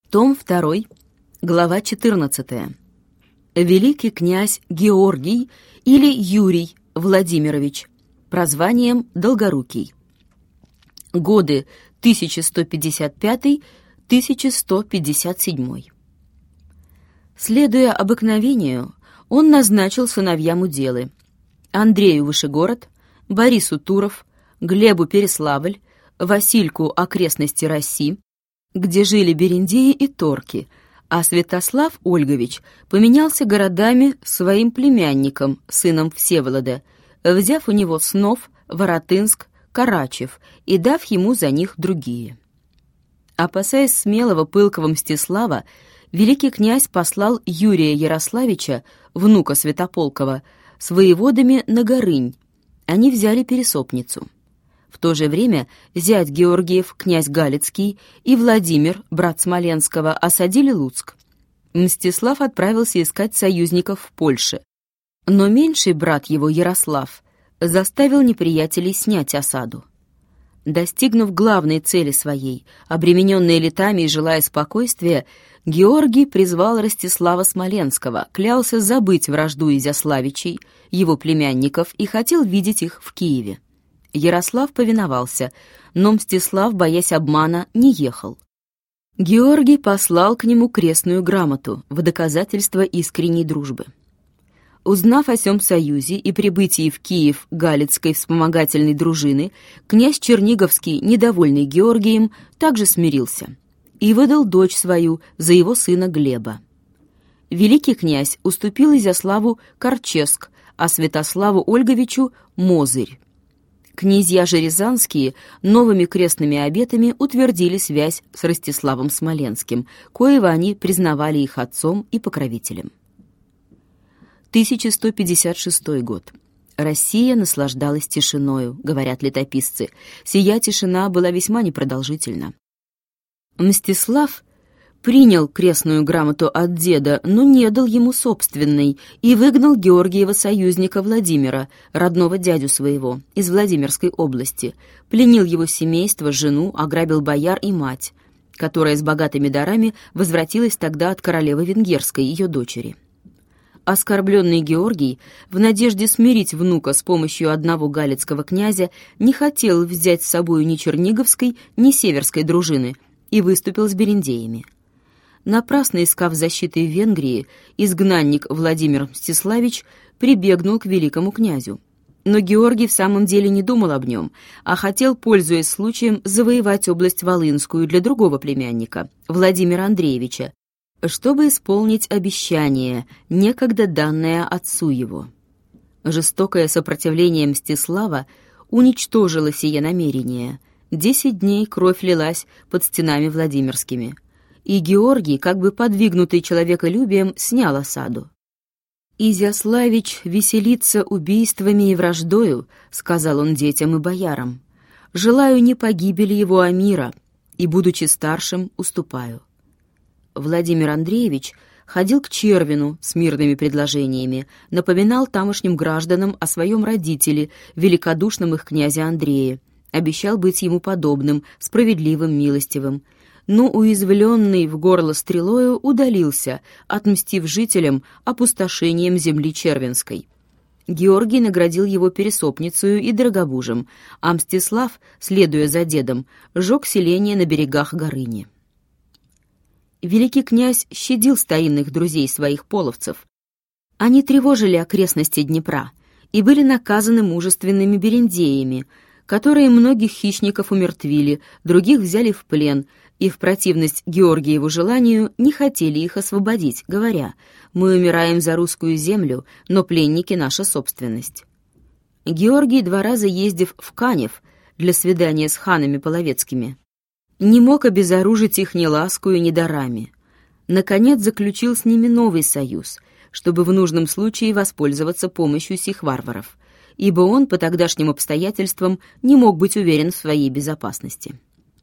Том 2, глава 14. Великий князь Георгий или Юрий Владимирович, прозванием Долгорукий. Годы 1155-1157. Следуя обыкновению, он назначил сыновьям уделы: Андрею Вышегород, Борису Туров, Глебу Переславль, Васильку окрестности России, где жили берендеи и торки, а Святослав Ольгович поменялся городами своим племянником, сыном Всеволода, взяв у него Снов, Воротынск, Карачев и дав ему за них другие. Опасаясь смелого пылкого Мстислава, великий князь послал Юрия Ярославича, внука Святополкова, с воеводами на Горынь. Они взяли Пересопницу. В то же время зять Георгиев, князь Галицкий, и Владимир, брат Смоленского, осадили Луцк. Мстислав отправился искать союзников в Польше. Но меньший брат его, Ярослав, заставил неприятелей снять осаду. Достигнув главной цели своей, обремененный летами и желая спокойствия, Георгий призвал Ростислава Смоленского, клялся забыть вражду Изяславичей, его племянников, и хотел видеть их в Киеве. Ярослав повиновался, но Мстислав, боясь обмана, не ехал. Георгий послал к нему крестную грамоту в доказательство искренней дружбы. Узнав о сём союзе и прибытии в Киев Галицкой вспомогательной дружины, князь Черниговский, недовольный Георгием, также смирился и выдал дочь свою за его сына Глеба. Великий князь уступил Изяславу Корческ, а Святославу Ольговичу — Мозырь. Князья же рязанские новыми крестными обетами утвердили связь с Ростиславом Смоленским, коего они признавали их отцом и покровителем. 1156 год. Россия наслаждалась тишиною, говорят летописцы. Сия тишина была весьма непродолжительна. Мстислав принял крестную грамоту от деда, но не дал ему собственной, и выгнал Георгиева союзника Владимира, родного дядю своего, из Владимирской области, пленил его семейство, жену, ограбил бояр и мать, которая с богатыми дарами возвратилась тогда от королевы Венгерской, ее дочери. Оскорбленный Георгий, в надежде смирить внука с помощью одного галицкого князя, не хотел взять с собою ни Черниговской, ни Северской дружины и выступил с берендеями. Напрасно искав защиты в Венгрии, изгнанник Владимир Мстиславич прибегнул к великому князю. Но Георгий в самом деле не думал об нем, а хотел, пользуясь случаем, завоевать область Волынскую для другого племянника, Владимира Андреевича, чтобы исполнить обещание, некогда данное отцу его. Жестокое сопротивление Мстислава уничтожило сие намерение. 10 дней кровь лилась под стенами Владимирскими. И Георгий, как бы подвигнутый человеколюбием, снял осаду. «Изяславич веселится убийствами и враждою», — сказал он детям и боярам. «Желаю не погибели его, а мира, и, будучи старшим, уступаю». Владимир Андреевич ходил к Червину с мирными предложениями, напоминал тамошним гражданам о своем родителе, великодушном их князе Андрее, обещал быть ему подобным, справедливым, милостивым, но уязвленный в горло стрелою удалился, отмстив жителям опустошением земли Червинской. Георгий наградил его Пересопницею и Дорогобужем, а Мстислав, следуя за дедом, сжег селение на берегах Горыни. Великий князь щадил старинных друзей своих половцев. Они тревожили окрестности Днепра и были наказаны мужественными берендеями, которые многих хищников умертвили, других взяли в плен и в противность Георгиеву желанию не хотели их освободить, говоря: «Мы умираем за русскую землю, но пленники — наша собственность». Георгий, 2 раза ездив в Канев для свидания с ханами половецкими, не мог обезоружить их ни ласкою, ни дарами. Наконец заключил с ними новый союз, чтобы в нужном случае воспользоваться помощью сих варваров, ибо он по тогдашним обстоятельствам не мог быть уверен в своей безопасности.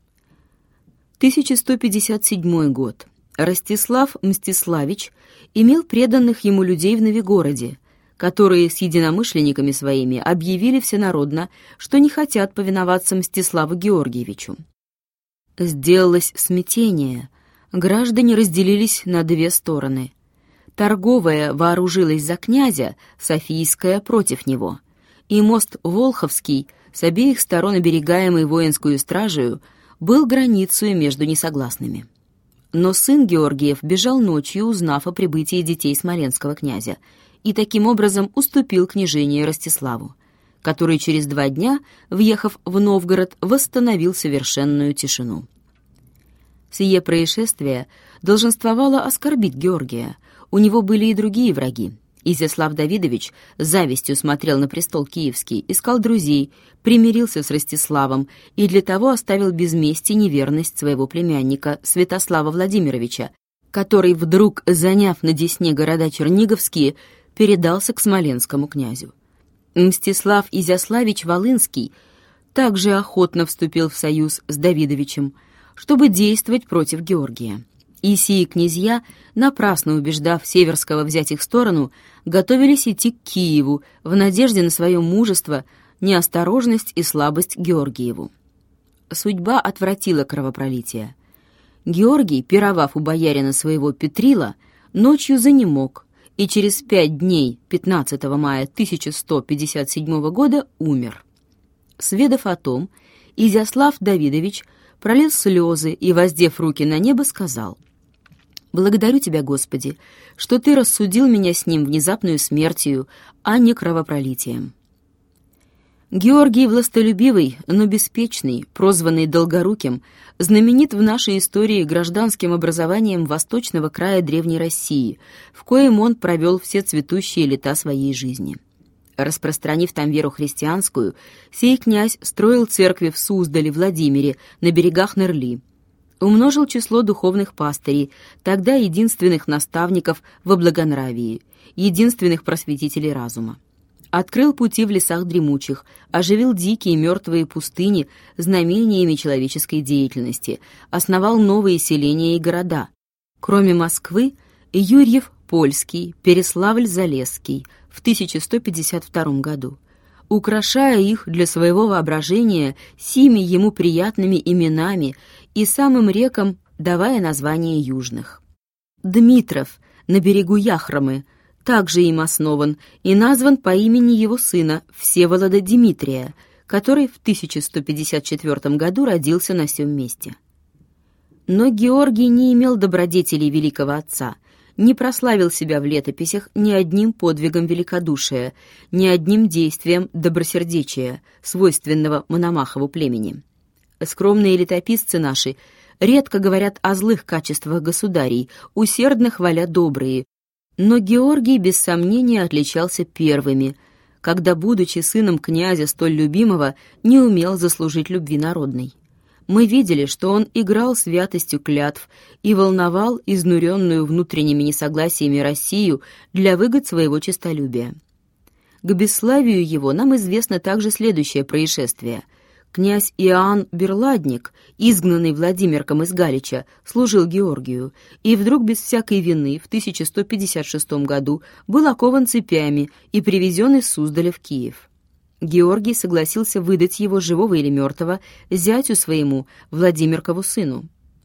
1157 год. Ростислав Мстиславич имел преданных ему людей в Новигороде, которые с единомышленниками своими объявили всенародно, что не хотят повиноваться Мстиславу Георгиевичу. Сделалось смятение, граждане разделились на две стороны. Торговая вооружилась за князя, Софийская против него, и мост Волховский, с обеих сторон оберегаемый воинскую стражею, был границей между несогласными. Но сын Георгиев бежал ночью, узнав о прибытии детей смоленского князя, и таким образом уступил княжение Ростиславу, который через 2 дня, въехав в Новгород, восстановил совершенную тишину. Сие происшествие долженствовало оскорбить Георгия. У него были и другие враги. Изяслав Давидович с завистью смотрел на престол киевский, искал друзей, примирился с Ростиславом и для того оставил без мести неверность своего племянника Святослава Владимировича, который вдруг, заняв на Десне города Черниговские, передался к смоленскому князю. Мстислав Изяславич Волынский также охотно вступил в союз с Давидовичем, чтобы действовать против Георгия. И сии князья, напрасно убеждав Северского взять их сторону, готовились идти к Киеву в надежде на свое мужество, неосторожность и слабость Георгиеву. Судьба отвратила кровопролитие. Георгий, пировав у боярина своего Петрила, ночью занемог, и через 5 дней, 15 мая 1157 года, умер. Сведав о том, Изяслав Давидович пролил слезы и, воздев руки на небо, сказал: «Благодарю тебя, Господи, что ты рассудил меня с ним внезапную смертью, а не кровопролитием». Георгий властолюбивый, но беспечный, прозванный Долгоруким, знаменит в нашей истории гражданским образованием восточного края Древней России, в коем он провел все цветущие лета своей жизни. Распространив там веру христианскую, сей князь строил церкви в Суздале, Владимире, на берегах Нерли. Умножил число духовных пастырей, тогда единственных наставников во благонравии, единственных просветителей разума. Открыл пути в лесах дремучих, оживил дикие мертвые пустыни знамениями человеческой деятельности, основал новые селения и города. Кроме Москвы, Юрьев Польский, Переславль-Залесский в 1152 году, украшая их для своего воображения сими ему приятными именами и самым рекам давая названия южных. Дмитров на берегу Яхромы также им основан и назван по имени его сына Всеволода Дмитрия, который в 1154 году родился на сём месте. Но Георгий не имел добродетелей великого отца, не прославил себя в летописях ни одним подвигом великодушия, ни одним действием добросердечия, свойственного Мономахову племени. Скромные летописцы наши редко говорят о злых качествах государей, усердно хваля добрые, но Георгий без сомнения отличался первыми, когда, будучи сыном князя столь любимого, не умел заслужить любви народной. Мы видели, что он играл святостью клятв и волновал изнуренную внутренними несогласиями Россию для выгод своего честолюбия. К бесславию его нам известно также следующее происшествие. Князь Иоанн Берладник, изгнанный Владимирком из Галича, служил Георгию, и вдруг без всякой вины в 1156 году был окован цепями и привезен из Суздаля в Киев. Георгий согласился выдать его, живого или мертвого, зятю своему, Владимиркову сыну.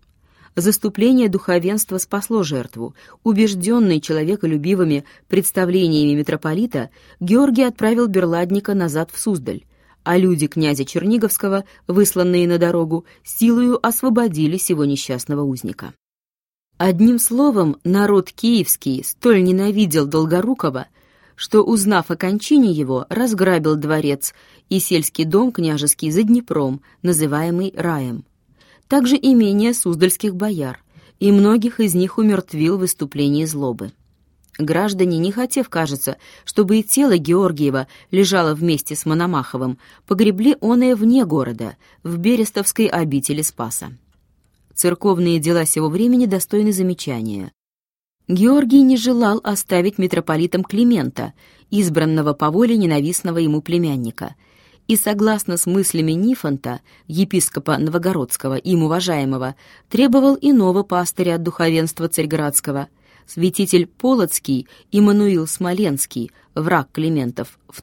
Заступление духовенства спасло жертву. Убежденный человеколюбивыми представлениями митрополита, Георгий отправил Берладника назад в Суздаль, а люди князя Черниговского, высланные на дорогу, силою освободили сего несчастного узника. Одним словом, народ киевский столь ненавидел Долгорукова, что, узнав о кончине его, разграбил дворец и сельский дом княжеский за Днепром, называемый Раем. Также имение суздальских бояр, и многих из них умертвил в выступлении злобы. Граждане, не хотев, кажется, чтобы и тело Георгиева лежало вместе с Мономаховым, погребли оное вне города, в Берестовской обители Спаса. Церковные дела сего времени достойны замечания. Георгий не желал оставить митрополитом Климента, избранного по воле ненавистного ему племянника, и, согласно с мыслями Нифонта, епископа Новогородского, им уважаемого, требовал иного пастыря от духовенства царьградского. Святитель Полоцкий Иммануил Смоленский, враг Климентов, в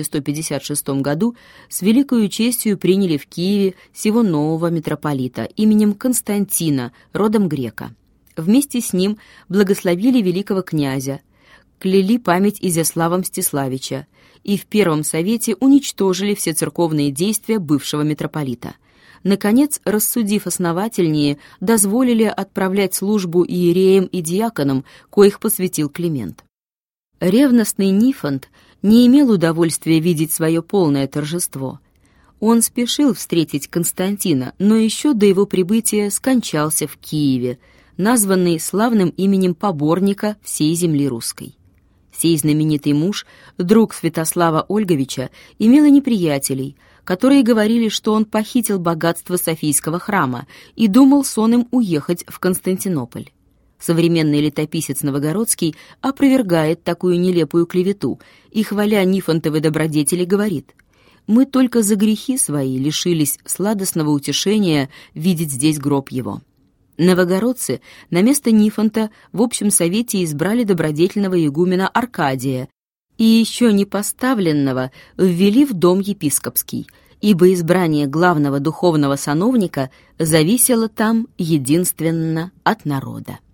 1156 году с великою честью приняли в Киеве сего нового митрополита именем Константина, родом грека. Вместе с ним благословили великого князя, кляли память Изяслава Мстиславича и в Первом Совете уничтожили все церковные действия бывшего митрополита. Наконец, рассудив основательнее, дозволили отправлять службу иереям и диаконам, коих посвятил Климент. Ревностный Нифонт не имел удовольствия видеть свое полное торжество. Он спешил встретить Константина, но еще до его прибытия скончался в Киеве, названный славным именем поборника всей земли русской. Сей знаменитый муж, друг Святослава Ольговича, имел и неприятелей, которые говорили, что он похитил богатство Софийского храма и думал сонным уехать в Константинополь. Современный летописец Новогородский опровергает такую нелепую клевету и, хваля Нифонтовы добродетели, говорит: «Мы только за грехи свои лишились сладостного утешения видеть здесь гроб его». Новогородцы на место Нифонта в общем совете избрали добродетельного игумена Аркадия и еще не поставленного ввели в дом епископский, ибо избрание главного духовного сановника зависело там единственно от народа.